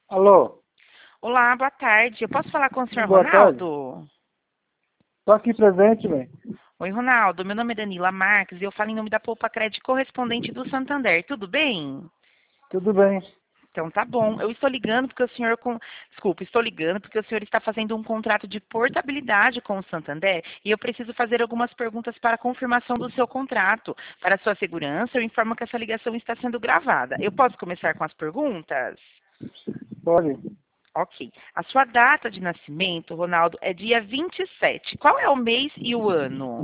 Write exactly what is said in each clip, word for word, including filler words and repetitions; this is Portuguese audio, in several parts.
Alô, Olá, boa tarde. Eu posso falar com o senhor boa tarde. Ronaldo? Tô aqui presente, velho. Oi, Ronaldo. Meu nome é Danila Marques e eu falo em nome da Poupa Crédito correspondente do Santander. Tudo bem? Tudo bem. Então tá bom. Eu estou ligando porque o senhor com... Desculpa, estou ligando porque o senhor está fazendo um contrato de portabilidade com o Santander e eu preciso fazer algumas perguntas para confirmação do seu contrato. Para sua segurança, eu informo que essa ligação está sendo gravada. Eu posso começar com as perguntas? Pode. Ok. A sua data de nascimento, Ronaldo, é dia vinte e sete. Qual é o mês e o ano?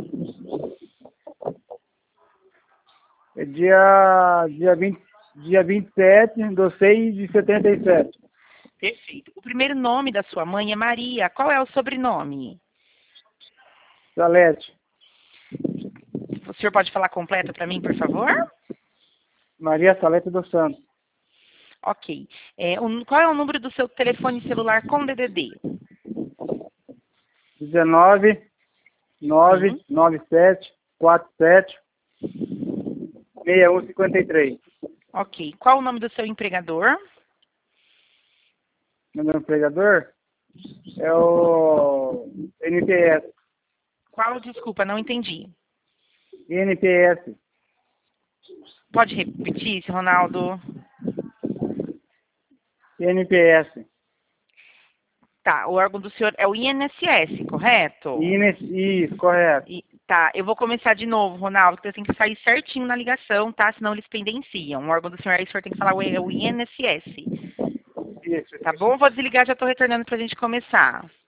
É dia, dia, vinte, dia vinte e sete do seis de setenta e sete. Perfeito. O primeiro nome da sua mãe é Maria. Qual é o sobrenome? Salete. O senhor pode falar completo para mim, por favor? Maria Salete dos Santos. Ok. É, o- qual é o número do seu telefone celular com D D D? dezenove, nove, Sim. nove sete, quatro sete, seis um cinquenta e três. Ok. Qual o nome do seu empregador? Meu empregador é o N P S. Qual? Desculpa, não entendi. N P S. Pode repetir, isso, Ronaldo? N P S. Tá. O órgão do senhor é o I N S S, correto? Ines, isso, correto. E- tá, eu vou começar de novo, Ronaldo, porque eu tenho que sair certinho na ligação, tá? Senão eles pendenciam. O órgão do senhor aí, o senhor tem que falar o, é o I N S S. Isso. Tá bom? Vou desligar, já tô retornando pra gente começar.